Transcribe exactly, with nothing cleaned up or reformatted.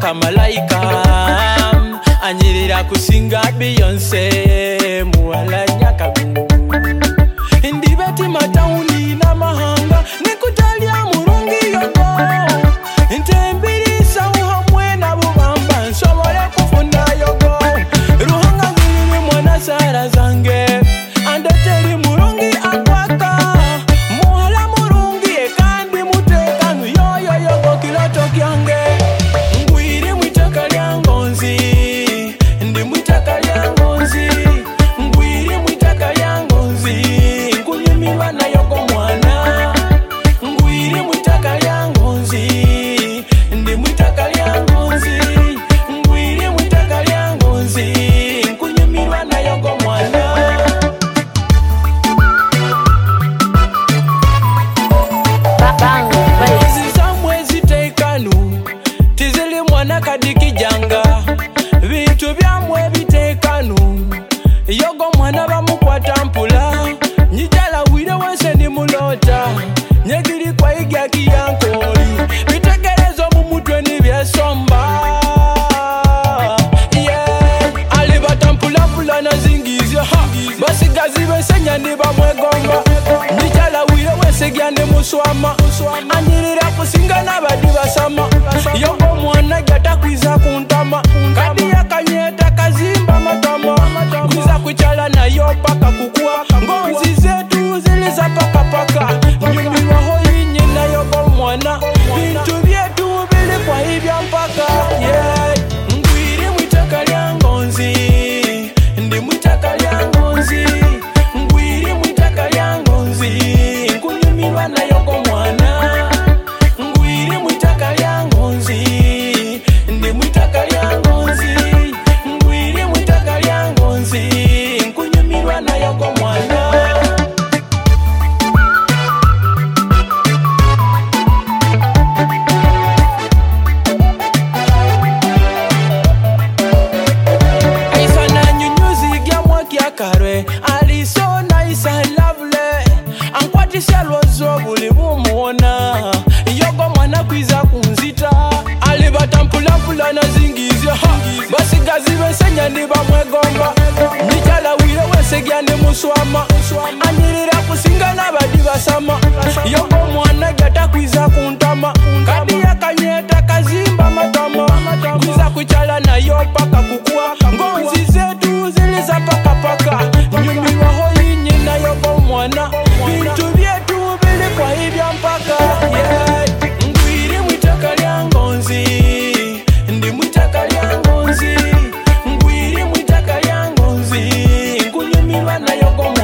ka malaika anyirira kusinga Beyonce muwala nyakagungu ndibeti mataundi na mahanga nikutalya murungi yogo ntembirisa uhamwe na bubamba nsobole kufunda yogo ruhanga ngiri mwana sara zange andeteri murungi akwaka muhala murungi ekandi mutekanu yoyo yogo kiloto kyange ngwiri mwitaka lyangonzi ndi mwitaka lyangonzi ngwiri mwitaka lyangonzi nkunyumirwa na yogo mwana ngwiri mwitaka lyangonzi ndi mwitaka lyangonzi ngwiri mwitaka lyangonzi nkunyumirwa na yogo mwana zizamwezi teikanu tizili mwana kadikijanga bintu byamwe bitekanu yogo mwana bamukwata mpula nyijala wire wense ni mulota nyegiri kwa igya kiyankoli bitegerezo mu mutwe ni byesomba yeah alibata mpula mpula na zingizya basigazi besenya ni bamwegomba nyijala wire wense gyane muswama anyirira kusinga n'abadi basama yogo mwana gyata kwiza kuntama kadi yakanyeta kazimba matama kwiza kuchala nayo paka kukua ngonzi zetu ziliza paka paka nyumirwa hoyinye na yogo mwana bintu byetu bili kwa hivya mpaka yeah ngwiri mwitaka lyangonzi ndi mwitaka lyangonzi ngwiri mwitaka lyangonzi nkunyumirwa na yogo mwana ngwiri mwitaka lyangonzi ndi mwitaka lyangonzi ngwiri mwitaka lyangonzi nkunyumirwa na yogo mwana aisana nyunyuzi gya mwakya karwe ali so nice and lovely ankwatisa lwozo buli bumuona yogo mwana kwiza kunzita alibata mpulampula na zingizya basigazi besenya ni bamwegomba nyijala wire wense gyane muswama anyirira kusinga n'abadi basama yogo mwana gyata kwiza kuntama kadi yakanyeta kazimba matama kwiza kuchala nayo paka kukua ngonzi zetu ziliza paka paka nyumirwa hoyinye na yogo mwana bintu byetu bili kwa hivya mpaka yeah ngwiri mwitaka lyangonzi ndi mwitaka lyangonzi ngwiri mwitaka lyangonzi nkunyumirwa na yogo mwana